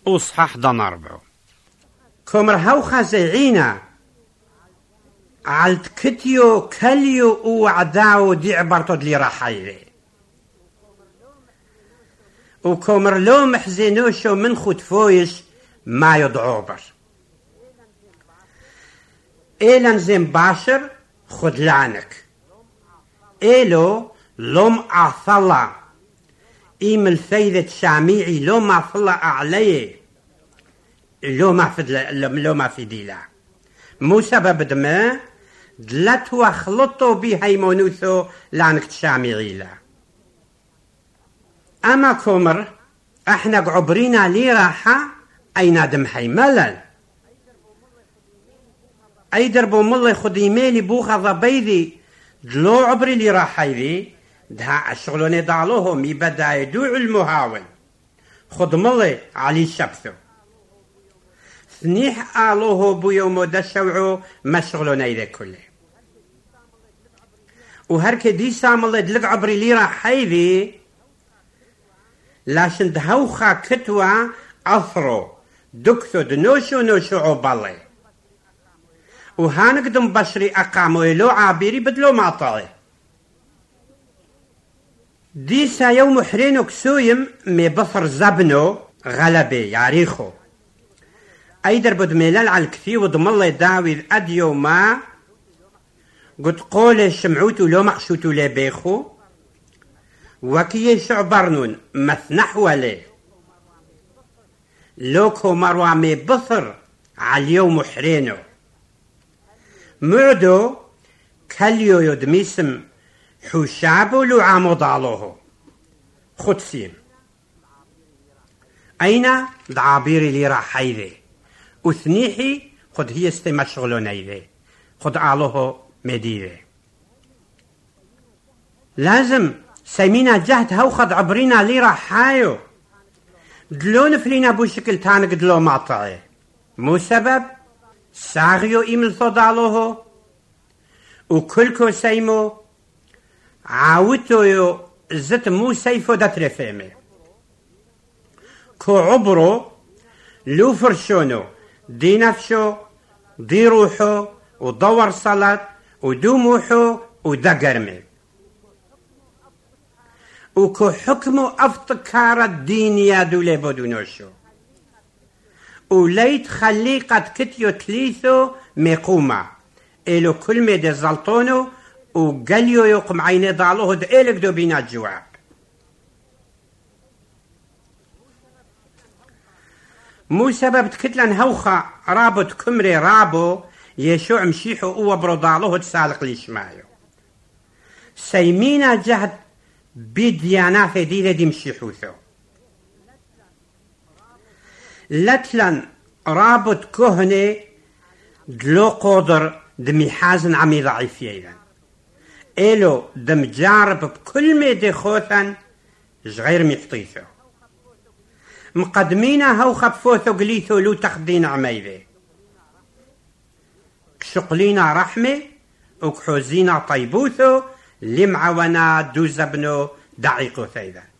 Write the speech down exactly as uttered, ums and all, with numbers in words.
وصحح دنربعو كمر هوخا زيعينا عالت كتيو كليو وعداو دي عبرتو دلي راحيلي وكمر لو محزنوشو من خود فويش ما يدعوبر إيلان زين باشر خدلانك إيلو لوم أعثلا إيم الفيدة شاميعي لوم أعثلا أعليه لو ما في لو ما في ديلا مو سبب دما دلتو خلطو بي هيمونوثو لانك تشاميعي لا أما كومر احنا عبرينا لي راحة أين دم حي ملل أي دربو مالله خدي مالي بوخا ضبيدي دلو عبري لي راحيدي ده الشغلوني دالوهم يبدا يدوع المهاون خد مالله علي شبثو ثنيح آلوه بيومو دشوعو ما شغلوني ذا كله وهركي دي سامله دلق عبري لي راحيدي لاشن دهوخا كتوا أثرو دكتو دنوشو نوشو عبالي وهانقدم بشري أقامو يلو عابيري بدلو معطالي ديسا يوم حرينو كسويم مي بصر زبنو غلبي ياريخو أيدر بد ميلال على الكثي ودم الله داوي أديو ما قد قول شمعوتو لو مقشوتو لبيخو وكي شعبرنون مثنحو ليه لوكو مروع مي بصر على اليوم حرينو معدو كليو يدميسم حشابو لو عامو ضالوه خدسيم أين دعابيري لي راحيذي وثنيحي خد هي استمى شغلونيذي خد عالوه مديذي لازم سيمينا جهد هاو خد عبرينا لي راحايو دلو نفلينا بو شكل تانك دلو مقطعي مو سبب ساغيو إيمل ثودالوه وكلكو سيمو عاوتو يو زت مو سيفو داترفيمي كو عبرو لو فرشونو دي نفشو دي روحو ودور صلاة ودوموحو ودقرمي وكو حكمو افتكار الدين يا دولي بدونوشو وليت خليقة كتيو تليثو ميقومة إلو كل ميدي زلطونو وقاليو يقم عيني ضالوه دقيلك دو بينا الجواب مو سبب تكتلن هوخا رابط كمري رابو يشوع مشيحو او برو ضالوه تسالق ليش مايو سيمينا جهد بديانات دي دي مشيحوثو لتلن رابط كهني دلو قدر دمي حازن عمي ضعيفيين إلو دم جارب بكل ميدي خوثن جغير ميحطيثو مقدمينا هو خبفوثو قليثو لو تخدين عميذي كشقلينا رحمة وكحوزينا طيبوثو لمعونا دوزبنو دعيقو ثيذا